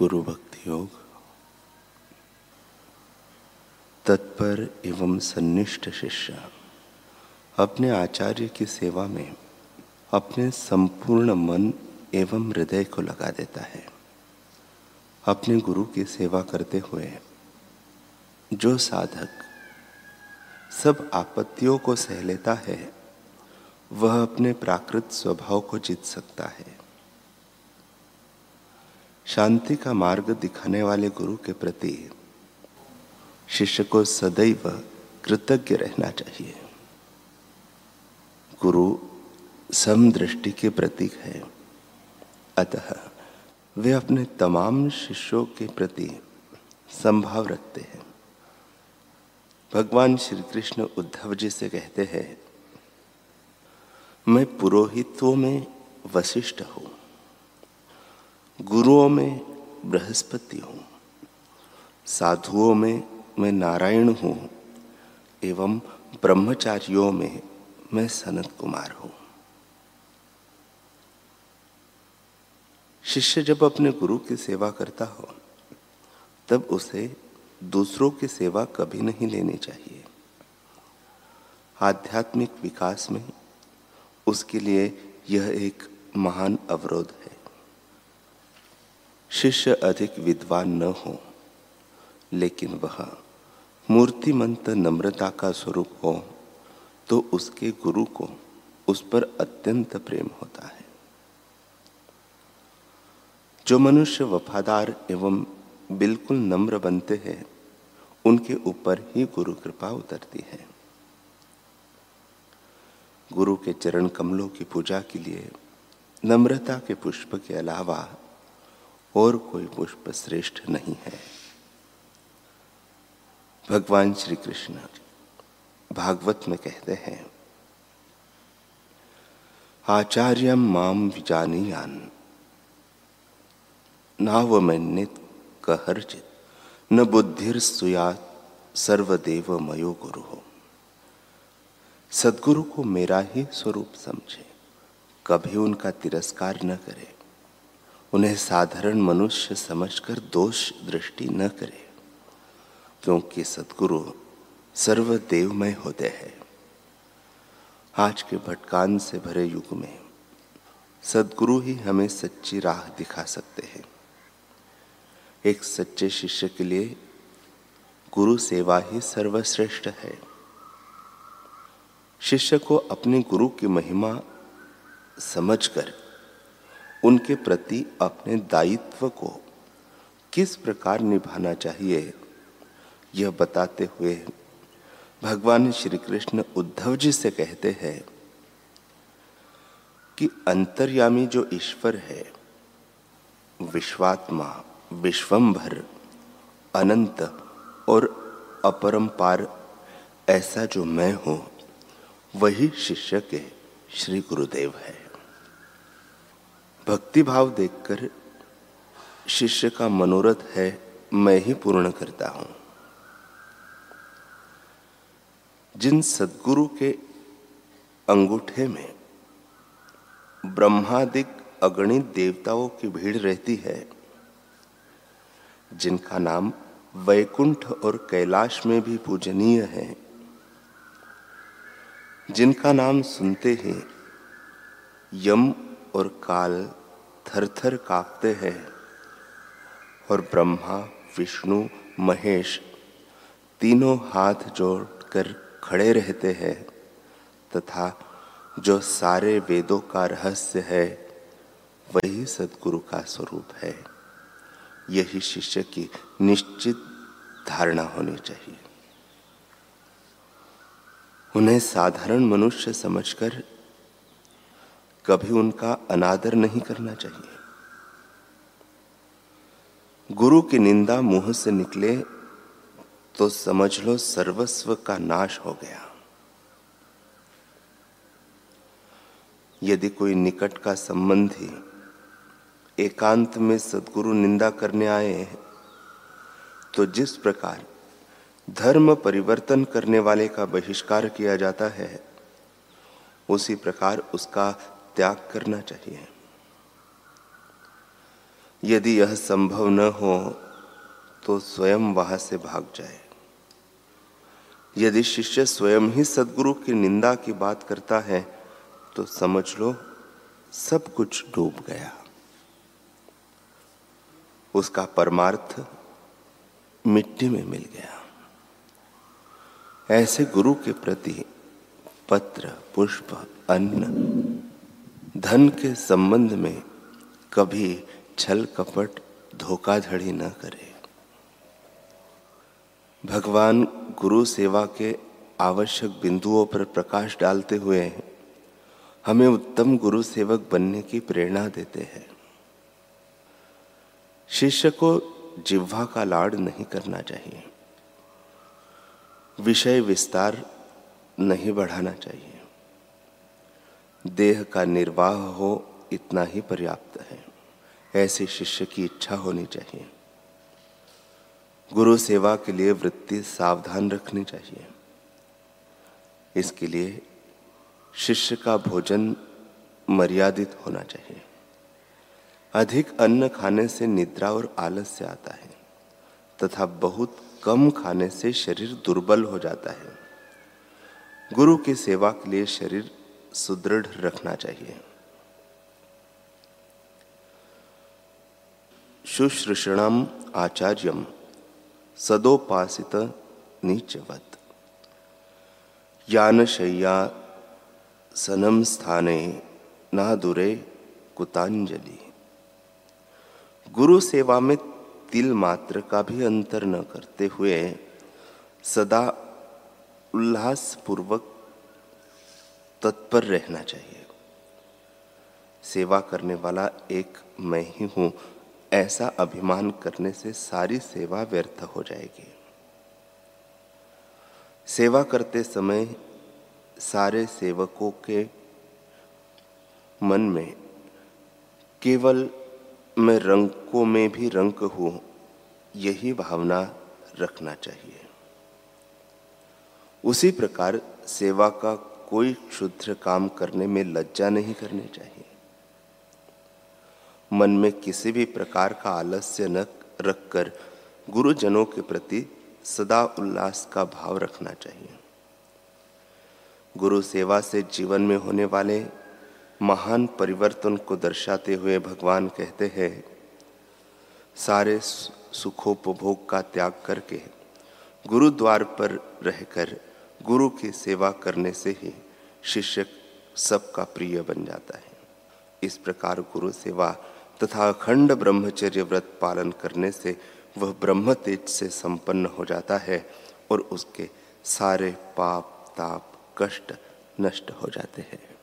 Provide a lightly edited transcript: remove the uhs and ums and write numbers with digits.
गुरु भक्ति योग। तत्पर एवं सन्निष्ठ शिष्य अपने आचार्य की सेवा में अपने संपूर्ण मन एवं हृदय को लगा देता है। अपने गुरु की सेवा करते हुए जो साधक सब आपत्तियों को सह लेता है, वह अपने प्राकृत स्वभाव को जीत सकता है। शांति का मार्ग दिखाने वाले गुरु के प्रति शिष्य को सदैव कृतज्ञ रहना चाहिए। गुरु समदृष्टि के प्रतीक है, अतः वे अपने तमाम शिष्यों के प्रति समभाव रखते हैं। भगवान श्री कृष्ण उद्धव जी से कहते हैं, मैं पुरोहितों में वशिष्ठ हूं, गुरुओं में बृहस्पति हूं, साधुओं में मैं नारायण हूं एवं ब्रह्मचारियों में मैं सनत कुमार हूं। शिष्य जब अपने गुरु की सेवा करता हो, तब उसे दूसरों की सेवा कभी नहीं लेनी चाहिए। आध्यात्मिक विकास में उसके लिए यह एक महान अवरोध है। शिष्य अधिक विद्वान न हो, लेकिन वह मूर्तिमंत नम्रता का स्वरूप हो, तो उसके गुरु को उस पर अत्यंत प्रेम होता है। जो मनुष्य वफादार एवं बिल्कुल नम्र बनते हैं, उनके ऊपर ही गुरु कृपा उतरती है। गुरु के चरण कमलों की पूजा के लिए नम्रता के पुष्प के अलावा और कोई पुष्प श्रेष्ठ नहीं है। भगवान श्री कृष्ण भागवत में कहते हैं, आचार्यम माम विजानीयान नावमन्येत कहर्चित न बुद्धिर सुयात सर्वदेव मयो गुरु हो। सद्गुरु को मेरा ही स्वरूप समझे, कभी उनका तिरस्कार न करे, उन्हें साधारण मनुष्य समझकर दोष दृष्टि न करे, क्योंकि सद्गुरु सर्वदेवमय होते हैं। आज के भटकान से भरे युग में सद्गुरु ही हमें सच्ची राह दिखा सकते हैं। एक सच्चे शिष्य के लिए गुरु सेवा ही सर्वश्रेष्ठ है। शिष्य को अपने गुरु की महिमा समझकर उनके प्रति अपने दायित्व को किस प्रकार निभाना चाहिए, यह बताते हुए भगवान श्री कृष्ण उद्धव जी से कहते हैं कि अंतर्यामी जो ईश्वर है, विश्वात्मा, विश्वंभर, अनंत और अपरंपार, ऐसा जो मैं हूं, वही शिष्य के श्री गुरुदेव है। भक्ति भाव देखकर शिष्य का मनोरथ है, मैं ही पूर्ण करता हूं। जिन सद्गुरु के अंगूठे में ब्रह्मादिक अगणित देवताओं की भीड़ रहती है, जिनका नाम वैकुंठ और कैलाश में भी पूजनीय है, जिनका नाम सुनते ही यम और काल थरथर कांपते हैं और ब्रह्मा, विष्णु, महेश तीनों हाथ जोड़कर खड़े रहते हैं, तथा जो सारे वेदों का रहस्य है, वही सद्गुरु का स्वरूप है। यही शिष्य की निश्चित धारणा होनी चाहिए। उन्हें साधारण मनुष्य समझकर कभी उनका अनादर नहीं करना चाहिए। गुरु की निंदा मुंह से निकले तो समझ लो सर्वस्व का नाश हो गया। यदि कोई निकट का संबंधी एकांत में सद्गुरु निंदा करने आए, तो जिस प्रकार धर्म परिवर्तन करने वाले का बहिष्कार किया जाता है, उसी प्रकार उसका त्याग करना चाहिए। यदि यह संभव न हो तो स्वयं वहां से भाग जाए। यदि शिष्य स्वयं ही सद्गुरु की निंदा की बात करता है तो समझ लो सब कुछ डूब गया। उसका परमार्थ मिट्टी में मिल गया। ऐसे गुरु के प्रति पत्र, पुष्प, अन्न, धन के संबंध में कभी छल कपट, धोखाधड़ी न करे। भगवान गुरु सेवा के आवश्यक बिंदुओं पर प्रकाश डालते हुए हमें उत्तम गुरु सेवक बनने की प्रेरणा देते हैं। शिष्य को जिह्वा का लाड़ नहीं करना चाहिए, विषय विस्तार नहीं बढ़ाना चाहिए, देह का निर्वाह हो इतना ही पर्याप्त है, ऐसे शिष्य की इच्छा होनी चाहिए। गुरु सेवा के लिए वृत्ति सावधान रखनी चाहिए। इसके लिए शिष्य का भोजन मर्यादित होना चाहिए। अधिक अन्न खाने से निद्रा और आलस्य आता है तथा बहुत कम खाने से शरीर दुर्बल हो जाता है। गुरु की सेवा के लिए शरीर सुदृढ़ रखना चाहिए। शुश्रूषणम आचार्यम सदोपासित नीचवत यानशय्या सनम स्थाने ना दूरे कुतांजलि। गुरु सेवा में तिल मात्र का भी अंतर न करते हुए सदा उल्लास पूर्वक तत्पर रहना चाहिए। सेवा करने वाला एक मैं ही हूं, ऐसा अभिमान करने से सारी सेवा व्यर्थ हो जाएगी। सेवा करते समय सारे सेवकों के मन में केवल मैं रंकों में भी रंक हूं, यही भावना रखना चाहिए। उसी प्रकार सेवा का कोई क्षुद्र काम करने में लज्जा नहीं करनी चाहिए। मन में किसी भी प्रकार का आलस्य न रखकर गुरुजनों के प्रति सदा उल्लास का भाव रखना चाहिए। गुरु सेवा से जीवन में होने वाले महान परिवर्तन को दर्शाते हुए भगवान कहते हैं, सारे सुखोपभोग का त्याग करके गुरुद्वार पर रहकर गुरु की सेवा करने से ही शिष्य सबका प्रिय बन जाता है। इस प्रकार गुरु सेवा तथा अखंड ब्रह्मचर्य व्रत पालन करने से वह ब्रह्म तेज से संपन्न हो जाता है और उसके सारे पाप ताप कष्ट नष्ट हो जाते हैं।